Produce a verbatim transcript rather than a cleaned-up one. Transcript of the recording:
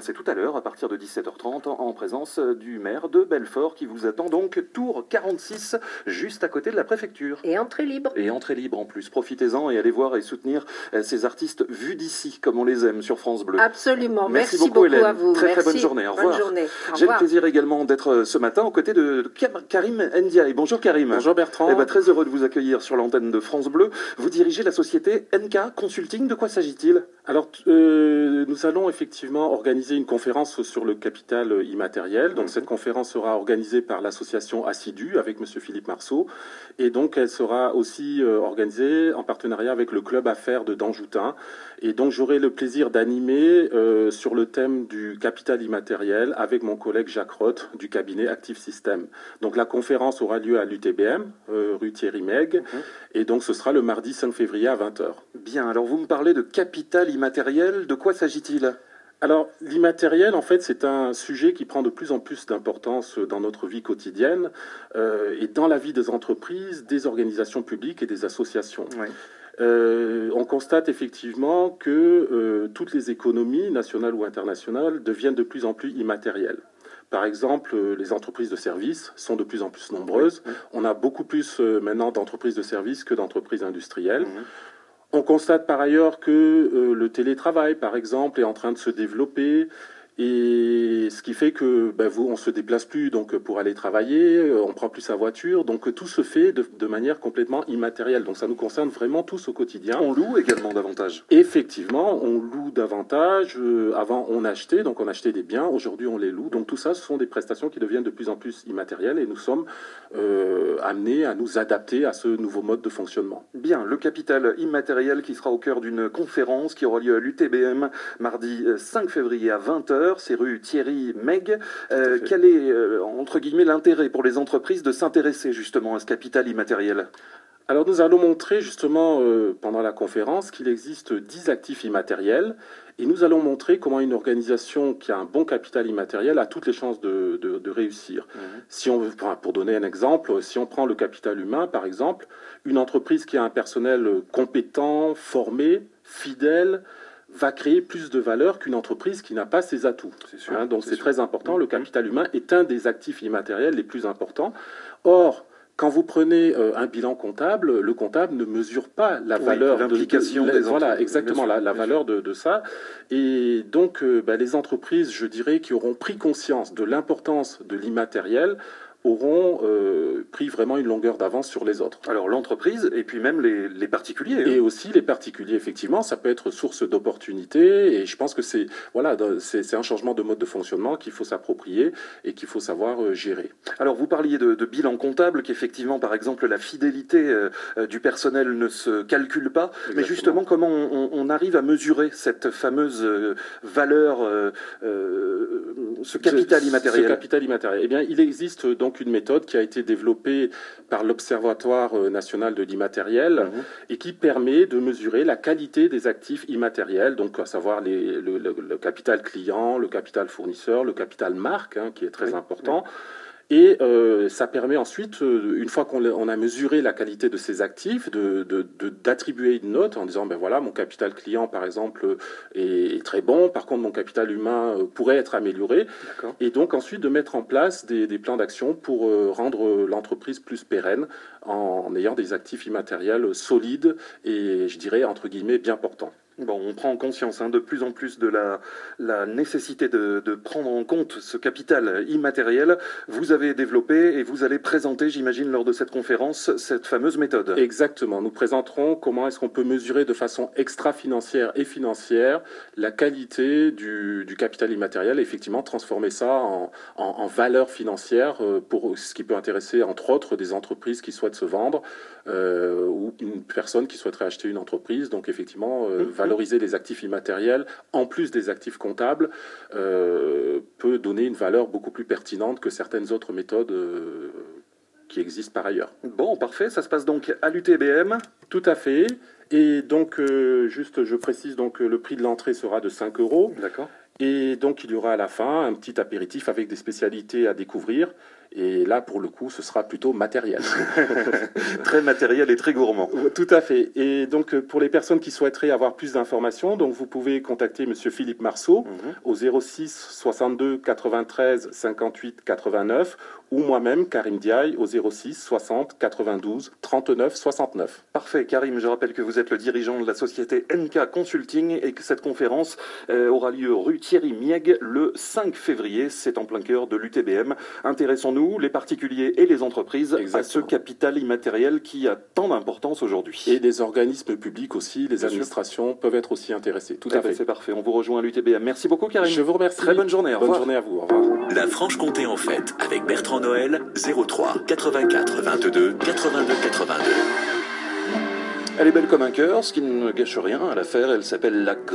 c'est tout à l'heure, à partir de dix-sept heures trente, en présence du maire de Belfort, qui vous attend donc tour quarante-six, juste à côté de la préfecture. Et entrée libre. Et entrée libre en plus. Profitez-en et allez voir et soutenir ces artistes vus d'ici, comme on les aime, sur France Bleu. Absolument. Merci, Merci beaucoup, beaucoup Hélène. à vous. Très Merci. très bonne journée. Au bonne revoir. journée. Au J'ai le revoir. plaisir également d'être ce matin aux côtés de Karim Ndiaye. Bonjour Karim. Bonjour Bertrand. Eh ben, très heureux de vous accueillir sur l'antenne de France Bleu. Vous dirigez la société N K Consulting. De quoi s'agit-il? Alors, euh, nous allons effectivement organiser une conférence sur le capital immatériel. Donc, mmh. cette conférence sera organisée par l'association Assidu avec Monsieur Philippe Marceau. Et donc, elle sera aussi euh, organisée en partenariat avec le Club Affaires de Danjoutin. Et donc, j'aurai le plaisir d'animer euh, sur le thème du capital immatériel avec mon collègue Jacques Roth du cabinet Active System. Donc, la conférence aura lieu à l'U T B M, euh, rue Thierry Meg. Mmh. Et donc, ce sera le mardi cinq février à vingt heures. Bien, alors vous me parlez de capital immatériel. De quoi s'agit-il ? Alors, l'immatériel, en fait, c'est un sujet qui prend de plus en plus d'importance dans notre vie quotidienne euh, et dans la vie des entreprises, des organisations publiques et des associations. Oui. Euh, on constate effectivement que euh, toutes les économies, nationales ou internationales, deviennent de plus en plus immatérielles. Par exemple, les entreprises de services sont de plus en plus nombreuses. Oui. On a beaucoup plus euh, maintenant d'entreprises de services que d'entreprises industrielles. Mmh. On constate par ailleurs que euh, le télétravail, par exemple, est en train de se développer, et ce qui fait que ben, vous, on se déplace plus donc pour aller travailler, on prend plus sa voiture, donc tout se fait de, de manière complètement immatérielle. Donc ça nous concerne vraiment tous au quotidien. On loue également davantage. Effectivement, on loue davantage. Euh, avant, on achetait, donc on achetait des biens. Aujourd'hui, on les loue. Donc tout ça, ce sont des prestations qui deviennent de plus en plus immatérielles, et nous sommes euh, amenés à nous adapter à ce nouveau mode de fonctionnement. Bien, le capital immatériel qui sera au cœur d'une conférence qui aura lieu à l'U T B M mardi cinq février à vingt heures. C'est rue Thierry Meg. Euh, quel est, euh, entre guillemets, l'intérêt pour les entreprises de s'intéresser justement à ce capital immatériel ? Alors nous allons montrer justement euh, pendant la conférence qu'il existe dix actifs immatériels, et nous allons montrer comment une organisation qui a un bon capital immatériel a toutes les chances de, de, de réussir. Mmh. Si on, pour donner un exemple, si on prend le capital humain par exemple, une entreprise qui a un personnel compétent, formé, fidèle, va créer plus de valeur qu'une entreprise qui n'a pas ses atouts. C'est sûr, hein, donc c'est sûr. très important. Le capital humain est un des actifs immatériels les plus importants. Or, quand vous prenez euh, un bilan comptable, le comptable ne mesure pas la oui, valeur l'implication de, de, des voilà exactement sûr, la, la valeur de, de ça. Et donc euh, bah, les entreprises, je dirais, qui auront pris conscience de l'importance de l'immatériel auront euh, pris vraiment une longueur d'avance sur les autres. Alors l'entreprise et puis même les, les particuliers. Hein. Et aussi les particuliers, effectivement, ça peut être source d'opportunités, et je pense que c'est voilà, c'est un changement de mode de fonctionnement qu'il faut s'approprier et qu'il faut savoir euh, gérer. Alors vous parliez de, de bilan comptable, qu'effectivement, par exemple, la fidélité euh, du personnel ne se calcule pas, exactement. Mais justement, comment on, on arrive à mesurer cette fameuse euh, valeur, euh, euh, ce capital ce, immatériel Ce capital immatériel. Eh bien, il existe donc une méthode qui a été développée par l'Observatoire national de l'immatériel mmh. et qui permet de mesurer la qualité des actifs immatériels, donc à savoir les, le, le, le capital client, le capital fournisseur, le capital marque, hein, qui est très oui, important. Oui. Et euh, ça permet ensuite, euh, une fois qu'on a mesuré la qualité de ces actifs, de, de, de, d'attribuer une note en disant, ben voilà, mon capital client, par exemple, est, est très bon, par contre, mon capital humain euh, pourrait être amélioré. Et donc, ensuite, de mettre en place des, des plans d'action pour euh, rendre l'entreprise plus pérenne en, en ayant des actifs immatériels solides et, je dirais, entre guillemets, bien portants. Bon, on prend conscience hein, de plus en plus de la, la nécessité de, de prendre en compte ce capital immatériel. Vous avez développé et vous allez présenter, j'imagine, lors de cette conférence, cette fameuse méthode. Exactement. Nous présenterons comment est-ce qu'on peut mesurer de façon extra-financière et financière la qualité du, du capital immatériel et effectivement transformer ça en, en, en valeur financière pour ce qui peut intéresser, entre autres, des entreprises qui souhaitent se vendre euh, ou une personne qui souhaiterait acheter une entreprise. Donc, effectivement, euh, mmh. valoriser les actifs immatériels, en plus des actifs comptables, euh, peut donner une valeur beaucoup plus pertinente que certaines autres méthodes euh, qui existent par ailleurs. Bon, parfait. Ça se passe donc à l'U T B M. Tout à fait. Et donc, euh, juste, je précise, donc le prix de l'entrée sera de cinq euros. D'accord. Et donc, il y aura à la fin un petit apéritif avec des spécialités à découvrir. Et là, pour le coup, ce sera plutôt matériel. Très matériel et très gourmand. Tout à fait. Et donc, pour les personnes qui souhaiteraient avoir plus d'informations, donc vous pouvez contacter Monsieur Philippe Marceau mm-hmm. au zéro six soixante-deux quatre-vingt-treize cinquante-huit quatre-vingt-neuf ou moi-même, Karim Diaye, au zéro six soixante quatre-vingt-douze trente-neuf soixante-neuf. Parfait. Karim, je rappelle que vous êtes le dirigeant de la société N K Consulting et que cette conférence euh, aura lieu rue Thierry Mieg le cinq février. C'est en plein cœur de l'U T B M. Intéressons-nous, les particuliers et les entreprises, Exactement. à ce capital immatériel qui a tant d'importance aujourd'hui. Et les organismes publics aussi, les Bien administrations sûr. peuvent être aussi intéressés. Tout à fait. C'est parfait. On vous rejoint à l'U T B M. Merci beaucoup, Karim. Je vous remercie. Très bonne journée. Au bonne revoir. journée à vous. Au revoir. La Franche-Comté en fête avec Bertrand Noël, zéro trois quatre-vingt-quatre vingt-deux quatre-vingt-deux quatre-vingt-deux. Elle est belle comme un cœur, ce qui ne gâche rien à l'affaire. Elle s'appelle la